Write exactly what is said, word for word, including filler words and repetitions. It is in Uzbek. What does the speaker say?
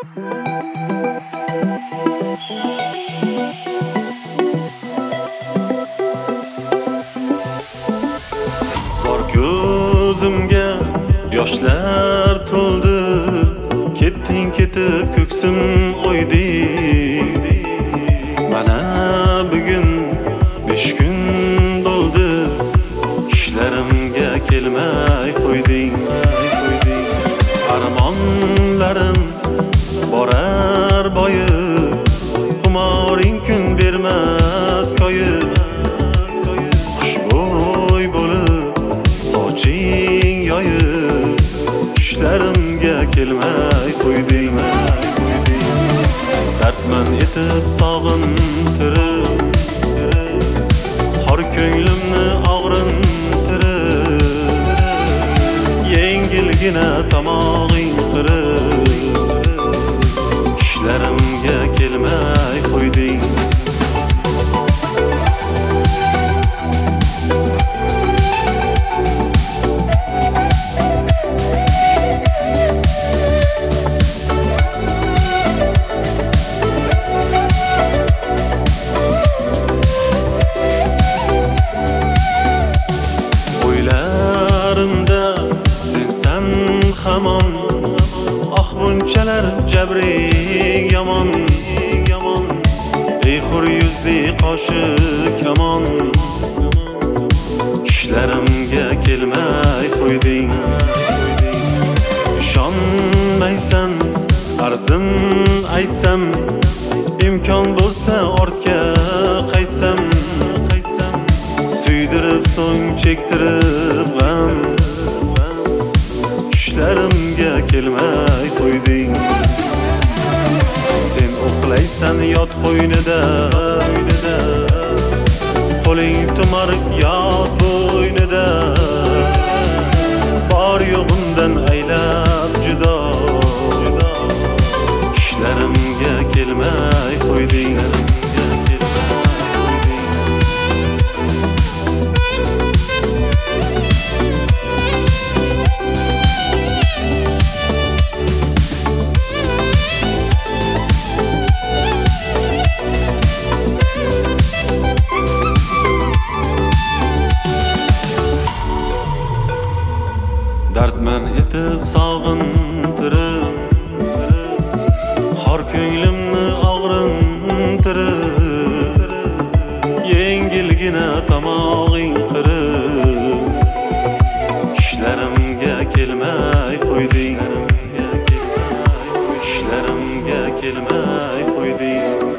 Zor ko'zimga yoshlar to'ldi, ketding ketib ko'ksim o'ydi. Mana bugun besh kun bo'ldi, tushlarimga kelmay qo'yding. Armonlarim borar boyib, xumoring kun bermas koyib. Xushbo'y bo'lib soching yoyib, tushlarimga kelmay qo'yding. Dardman etib sog'intirib, xor ko'nglimni og'rintirib, yengilgina tomog'ing qirib, tushlarimga kelmay qo'yding. Hamon ah bunchalar jabring yomon, ey xur yuzli qoshi kamon, tushlarimga kelmay qo'yding. Ishonmaysan arzim aytsam, imkon bo'lsa ortga qaytsam, suydirib so'ng chektirib g'am, tushlarimga kelmay qo'yding. Sen uxlaysan yot qo'ynida, qo'ling tumar yot bo'ynida, bor yo'g'imdan aylab judo, tushlarimga kelmay qo'yding. Dardman etib sog'intirib, xor ko'nglimni og'rintirib, yengilgina tomog'ing qirib, tushlarimga kelmay qo'yding. Tushlarimga kelmay qo'yding.